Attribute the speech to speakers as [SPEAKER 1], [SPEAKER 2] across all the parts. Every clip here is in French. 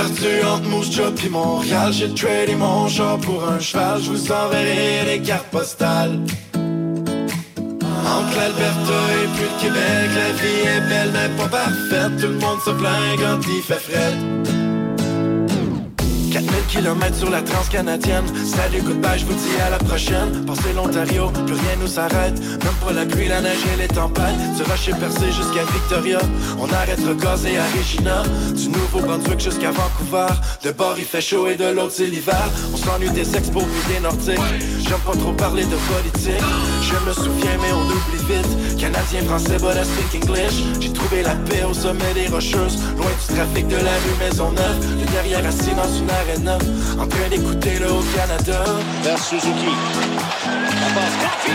[SPEAKER 1] Perdu entre Moose Job pis Montréal, j'ai tradé mon char pour un cheval. Je vous enverrai des cartes postales. Entre l'Alberta et puis le Québec, la vie est belle mais pas parfaite. Tout le monde se plaint quand il fait fret. 4000 km sur la transcanadienne. Salut, goodbye, je vous dis à la prochaine. Passez l'Ontario, plus rien nous s'arrête. Même pas la pluie, la neige et les tempêtes. Du Rocher Percé jusqu'à Victoria. On arrête Rocassé à Regina. Du Nouveau-Brunswick jusqu'à Vancouver. De bord il fait chaud et de l'autre c'est l'hiver. On s'ennuie des expos puis des nordiques. J'aime pas trop parler de politique. Je me souviens mais on oublie vite. Canadien, français, but I speak English. J'ai trouvé la paix au sommet des Rocheuses. Loin du trafic de la rue Maisonneuve. Le derrière assis dans une arena, en train d'écouter le Haut-Canada.
[SPEAKER 2] Vers Suzuki. La passe.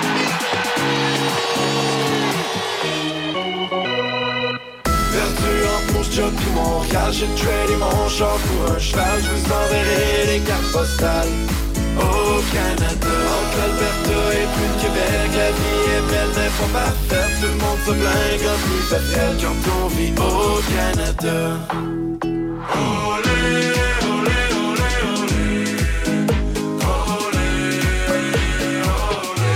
[SPEAKER 1] Perdu entre Moose Job pis Montréal, j'ai tradé mon char pour un cheval. Je vous enverrai des cartes postales. Au Canada, entre l'Alberta et puis le Québec, la vie est belle mais pas parfaite. Tout le monde se plaint quand il fait frais, quand on vit au Canada. Olé, olé, olé, olé. Olé, olé.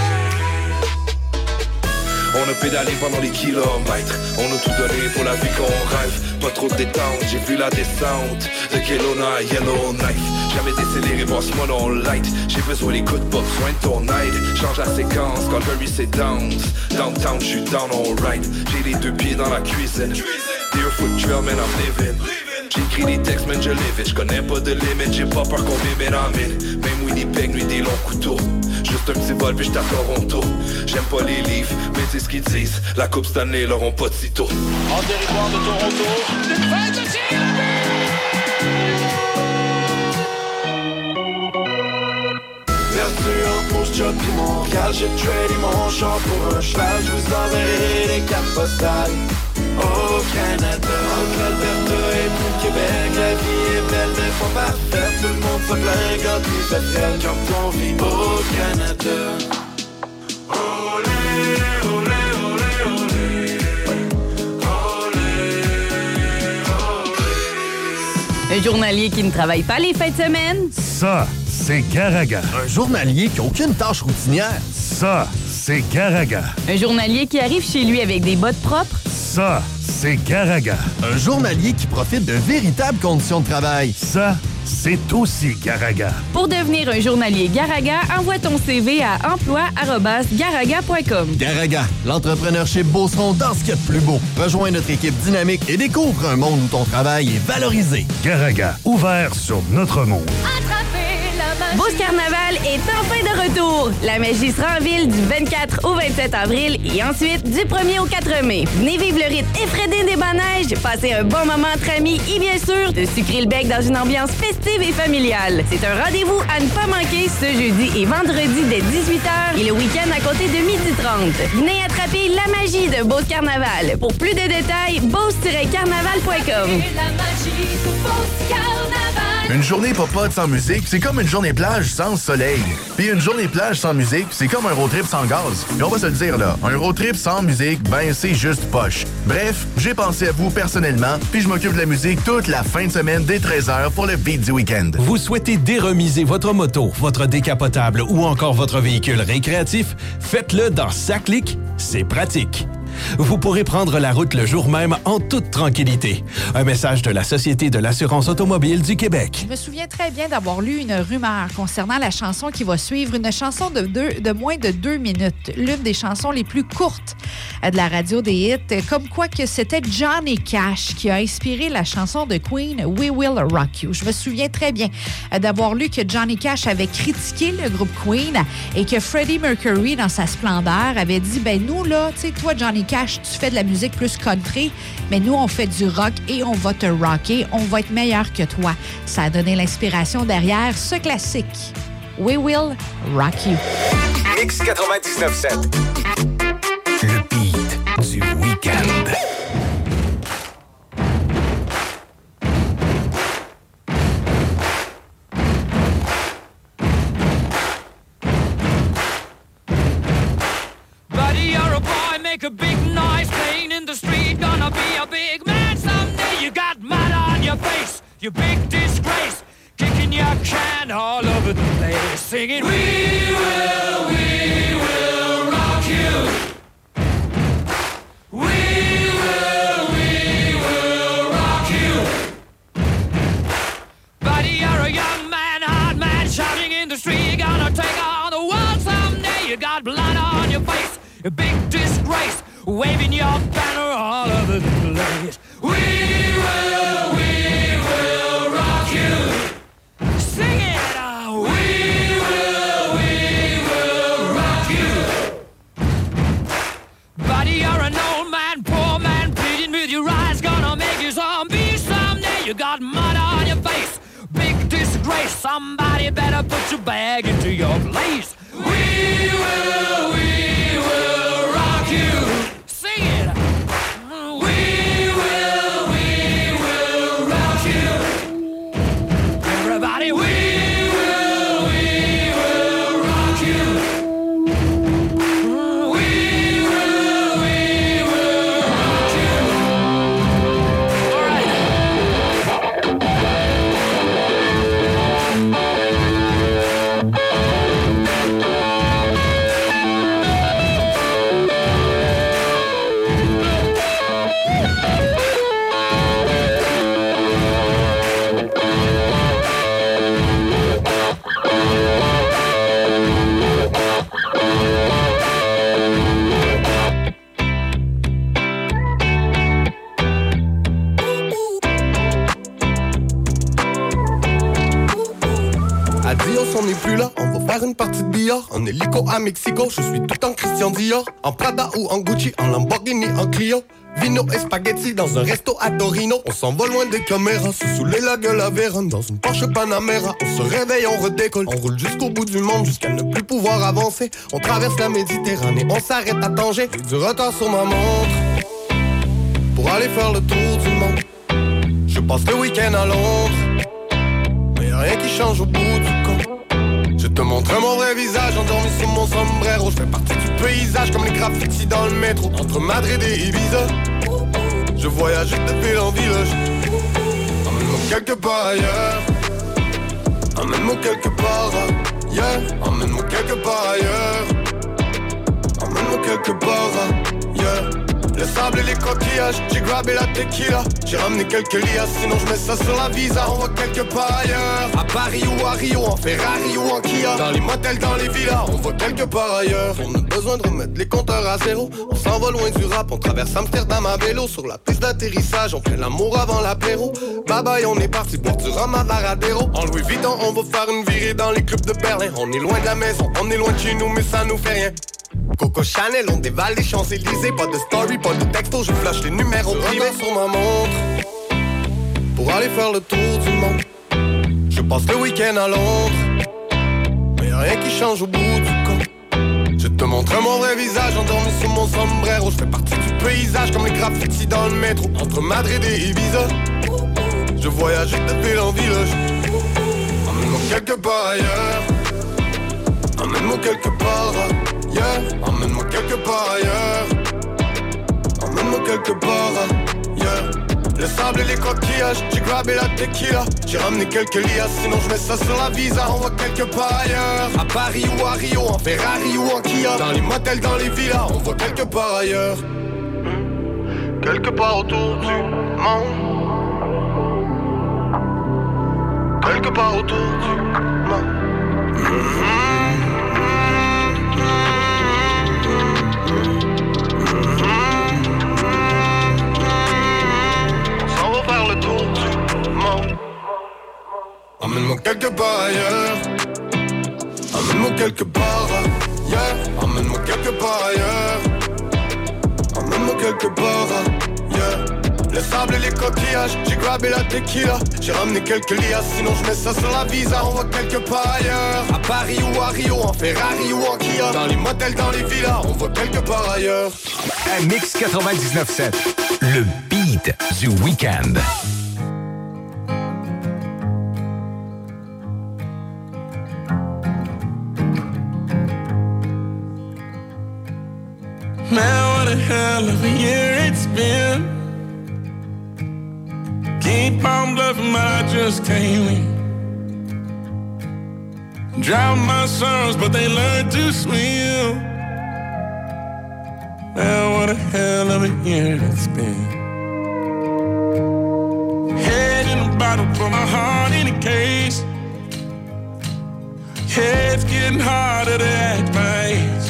[SPEAKER 3] On a pédalé pendant les kilomètres. On a tout donné pour la vie qu'on rêve. Pas trop de détente, j'ai vu la descente de Kelowna à Yellowknife. Jamais décéléré, passe-moi dans le light. J'ai besoin d'écoute, pas besoin de ton aide. Change la séquence, quand le Curry c'est dance. Downtown, j'suis down alright. J'ai les deux pieds dans la cuisine. Deerfoot Trail, man, I'm living. J'écris des textes, man, je live it. J'connais pas de limite, j'ai pas peur qu'on m'émène en mine. Même Winnipeg, nuit des longs couteaux. Juste un petit vol, puis j't'à Toronto. J'aime pas les livres, mais c'est ce qu'ils disent. La Coupe Stanley l'auront pas de sitôt.
[SPEAKER 2] En territoire de Toronto. Une fête de tir.
[SPEAKER 1] Perdu entre Moose Job pis Montréal, j'ai tradé mon char pour un cheval. Je vous enverrai des cartes postales. Au Canada, entre l'Alberta et puis le Québec, la vie est belle mais pas parfaite. Tout le monde se plaint quand il fait frais, quand on vit au Canada. Olé, olé, olé, olé. Olé, olé.
[SPEAKER 4] Un journalier qui ne travaille pas les fins de semaine.
[SPEAKER 5] Ça, c'est Garaga.
[SPEAKER 6] Un journalier qui n'a aucune tâche routinière.
[SPEAKER 5] Ça, c'est Garaga.
[SPEAKER 4] Un journalier qui arrive chez lui avec des bottes propres.
[SPEAKER 5] Ça, c'est Garaga.
[SPEAKER 6] Un journalier qui profite de véritables conditions de travail.
[SPEAKER 5] Ça, c'est aussi Garaga.
[SPEAKER 4] Pour devenir un journalier Garaga, envoie ton CV à emploi@garaga.com.
[SPEAKER 6] Garaga, l'entrepreneurship Beauceron dans ce qu'il y a de plus beau. Rejoins notre équipe dynamique et découvre un monde où ton travail est valorisé.
[SPEAKER 5] Garaga, ouvert sur notre monde.
[SPEAKER 4] Beauce Carnaval est enfin de retour. La magie sera en ville du 24 au 27 avril et ensuite du 1er au 4 mai. Venez vivre le rythme effréné des manèges, passer un bon moment entre amis et bien sûr de sucrer le bec dans une ambiance festive et familiale. C'est un rendez-vous à ne pas manquer ce jeudi et vendredi dès 18h et le week-end à compter de 12h30. Venez attraper la magie de Beauce Carnaval. Pour plus de détails, beauce-carnaval.com.
[SPEAKER 7] Une journée pop-up sans musique, c'est comme une journée plage sans soleil. Puis une journée plage sans musique, c'est comme un road trip sans gaz. Et on va se le dire là, un road trip sans musique, ben c'est juste poche. Bref, j'ai pensé à vous personnellement, puis je m'occupe de la musique toute la fin de semaine dès 13h pour le beat du week-end.
[SPEAKER 8] Vous souhaitez déremiser votre moto, votre décapotable ou encore votre véhicule récréatif? Faites-le dans Saclic, c'est pratique. Vous pourrez prendre la route le jour même en toute tranquillité. Un message de la Société de l'assurance automobile du Québec.
[SPEAKER 9] Je me souviens très bien d'avoir lu une rumeur concernant la chanson qui va suivre, une chanson de moins de 2 minutes, l'une des chansons les plus courtes de la radio des hits, comme quoi que c'était Johnny Cash qui a inspiré la chanson de Queen, We Will Rock You. Je me souviens très bien d'avoir lu que Johnny Cash avait critiqué le groupe Queen et que Freddie Mercury, dans sa splendeur, avait dit, ben nous, là, tu sais, toi, Johnny Cash, tu fais de la musique plus country, mais nous, on fait du rock et on va te rocker. On va être meilleur que toi. Ça a donné l'inspiration derrière ce classique. We Will Rock You.
[SPEAKER 10] Mix 99.7.
[SPEAKER 8] Le beat du week-end.
[SPEAKER 11] Make a big noise playing in the street. Gonna be a big man someday. You got mud on your face. you big disgrace. Kicking your can all over the place, singing, we will rock you. We will rock you. Buddy, you're a young man, hard man, shouting in the street. You're gonna take on the world someday. You got blood on your face, a big disgrace, waving your banner all over the place. We will rock you. Sing it! We will rock you. Buddy, you're an old man, poor man, pleading with your eyes, gonna make you zombie someday. You got mud on your face, big disgrace. Somebody better put your bag into your place. We will rock you. Sing it! We will rock you. Everybody, we will rock you. We will rock you. All right.
[SPEAKER 12] Adios, on n'est plus là, on va faire une partie de billard. En hélico à Mexico, je suis tout en Christian Dior. En Prada ou en Gucci, en Lamborghini, en Clio. Vino et spaghetti dans un resto à Torino. On s'en va loin des caméras, se saouler la gueule à Vérone. Dans une Porsche Panamera, on se réveille, on redécolle. On roule jusqu'au bout du monde, jusqu'à ne plus pouvoir avancer. On traverse la Méditerranée, on s'arrête à Tanger. J'ai du retard sur ma montre pour aller faire le tour du monde. Je passe le week-end à Londres, mais y'a rien qui change au bout du compte. Je te montre mon vrai visage, endormi sous mon sombrero. Je fais partie du paysage comme les graffitis dans le métro. Entre Madrid et Ibiza, je voyage de ville en village. Emmène-moi quelque part ailleurs. Emmène-moi quelque part ailleurs. Emmène-moi quelque part ailleurs. Emmène-moi quelque part ailleurs. Le sable et les coquillages, j'ai grabé la tequila. J'ai ramené quelques lias, sinon je mets ça sur la visa. On va quelque part ailleurs, à Paris ou à Rio, en Ferrari ou en Kia. Dans les motels, dans les villas, on va quelque part ailleurs. On a besoin de remettre les compteurs à zéro. On s'en va loin du rap, on traverse Amsterdam à vélo. Sur la piste d'atterrissage, on fait l'amour avant l'apéro. Bye bye, on est parti boire du rhum à Varadero. En Louis Vuitton, on va faire une virée dans les clubs de Berlin. On est loin de la maison, on est loin de chez nous, mais ça nous fait rien. Coco Chanel, on dévale les Champs-Élysées. Pas de story, pas de texto, je flash les numéros privés sur ma montre pour aller faire le tour du monde. Je passe le week-end à Londres, mais y'a rien qui change au bout du compte. Je te montre mon vrai visage, endormi sous mon sombrero. Je fais partie du paysage comme les graffitis dans le métro. Entre Madrid et Ibiza, je voyage de ville en village. Emmène-moi quelque part ailleurs. Emmène-moi quelque part ailleurs. Emmène-moi quelque part ailleurs. Emmène-moi quelque part ailleurs. Le sable et les coquillages, j'ai grabé la tequila. J'ai ramené quelques lias, sinon je mets ça sur la visa. On va quelque part ailleurs, à Paris ou à Rio, en Ferrari ou en Kia. Dans les motels, dans les villas, on va quelque part ailleurs. Quelque part autour du monde. Quelque part autour du monde. Faire le tour du monde. Emmène-moi quelque part ailleurs. Emmène-moi quelque part ailleurs. Emmène-moi quelque part ailleurs. Emmène-moi quelque part ailleurs. Le sable et les coquillages, j'ai grabé la tequila. J'ai ramené quelques lias, sinon je mets ça sur la visa. On va quelque part ailleurs, à Paris ou à Rio, en Ferrari ou en Kia. Dans les motels, dans les villas, on va quelque part ailleurs.
[SPEAKER 10] Mix 99.7, le beat du week-end.
[SPEAKER 13] Man, what a hell of a year it's been. Keep on bluffing, but I just can't win. Drown my sons, but they learn to swim. Man, what a hell of a year it's been. Head in a bottle, put my heart in a case. Head's getting harder to act my age.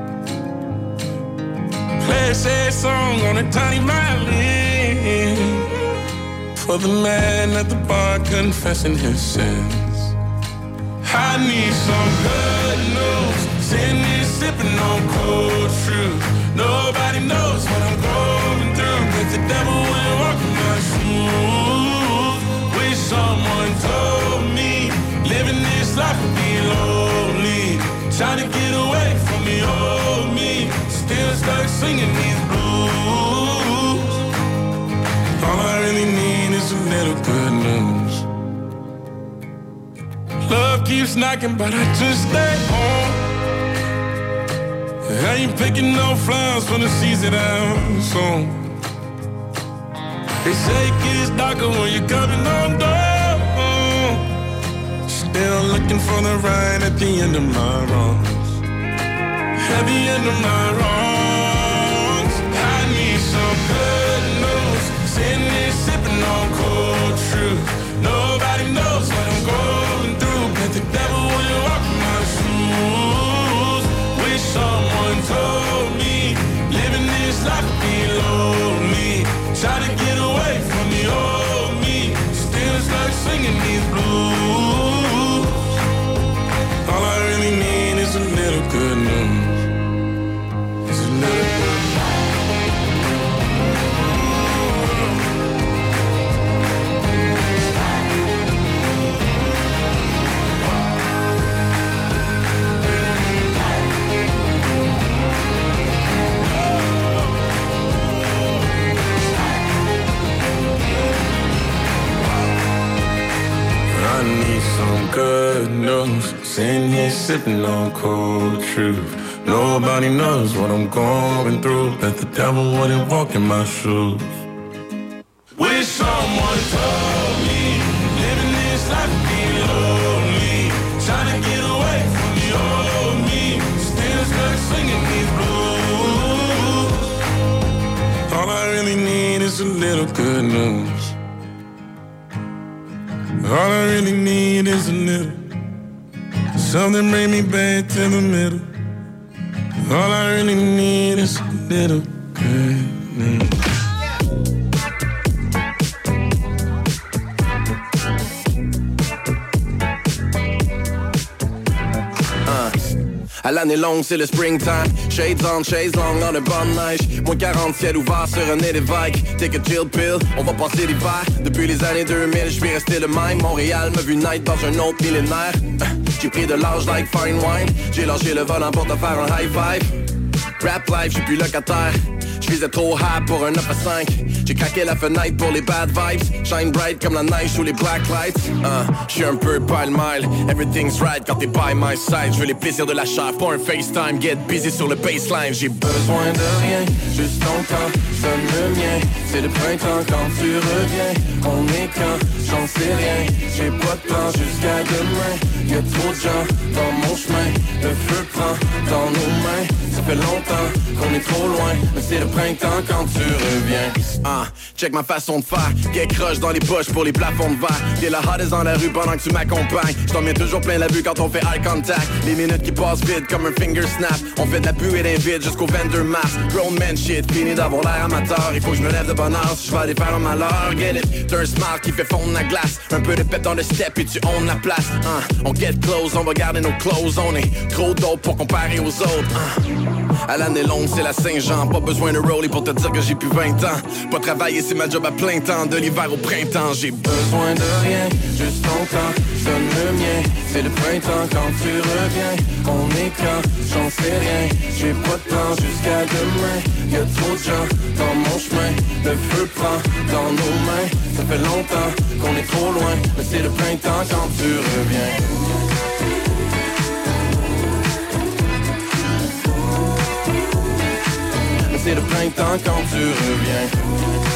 [SPEAKER 13] Play a sad song on a tiny violin for the man at the bar confessing his sins. I need some good news. Sitting here sipping on cold truth. Nobody knows what I'm going through. But the devil will walk in my shoes. Wish someone told me living this life would be lonely. Trying to get away from the old me. Still stuck singing these blues. All I really need is a little good news. Love keeps knocking, but I just stay home. I ain't picking no flowers for the seeds that I'm sown. They say it gets darker when you're coming on down. Still looking for the right at the end of my wrongs. At the end of my wrongs, I need some good news. Sitting here sipping on cold truth. Nobody knows what I'm going through, but the devil will walk in my shoes. Wish someone told me living this life would be lonely. Try to get away from the old me. Still stuck singing these blues. All I really need is a little good news. It's a little good I need some good news. Sitting here sipping on cold truth. Nobody knows what I'm going through. That the devil wouldn't walk in my shoes. Wish someone told me living this life would be lonely. Trying to get away from the old me. Still stuck singing these blues. All I really need is a little good news. All I really need is a little. Something bring me back to the middle. All I really need is a little good news.
[SPEAKER 14] À l'année longue, c'est le springtime. Shades on, chaise longue dans le banc de neige. Moins 40, ciel ouvert sur un évêque. Take a chill pill, on va passer l'hiver. Depuis les années 2000, je suis resté le même. Montréal m'a vu naître dans un autre millénaire. J'ai pris de l'âge like fine wine. J'ai lâché le volant pour te faire un high five. Rap life, j'suis plus locataire. J'visais trop high pour un 9 à 5. J'ai craqué la fenêtre pour les bad vibes. Shine bright comme la neige sous les black lights. J'suis un peu pile-mile. Everything's right quand t'es by my side. J'veux les plaisirs de la chair, pas un FaceTime. Get busy sur le baseline. J'ai besoin de rien, juste ton temps, sonne le mien. C'est le printemps quand tu reviens. On est quand, j'en sais rien. J'ai pas de plan jusqu'à demain. Y'a trop de gens dans mon chemin. Le feu prend dans nos mains. Ça fait longtemps qu'on est trop loin, mais c'est le printemps quand tu reviens. Check ma façon de faire. Get croche dans les poches pour les plafonds de verre. T'es la hottest dans la rue pendant que tu m'accompagnes. J't'en mets toujours plein la vue quand on fait eye contact. Les minutes qui passent vite comme un finger snap. On fait de la buée d'un vide jusqu'au 22 mars. Grown man shit, fini d'avoir l'air amateur. Il faut que je me lève de bonne heure si je vais aller faire un malheur. Get it, t'es un smart qui fait fondre la glace. Un peu de pep dans le step et tu own la place. On get close, on va garder nos clothes. On est trop dope pour comparer aux autres. À l'année longue, c'est la Saint-Jean. Pas besoin de rollie pour te dire que j'ai plus 20 ans. Pas travailler, c'est ma job à plein temps. De l'hiver au printemps, j'ai besoin de rien. Juste ton temps, sonne le mien. C'est le printemps quand tu reviens. On est quand, j'en sais rien. J'ai pas de plan jusqu'à demain. Y'a trop de gens dans mon chemin. Le feu prend dans nos mains. Ça fait longtemps qu'on est trop loin, mais c'est le printemps quand tu reviens. C'est le printemps quand tu reviens.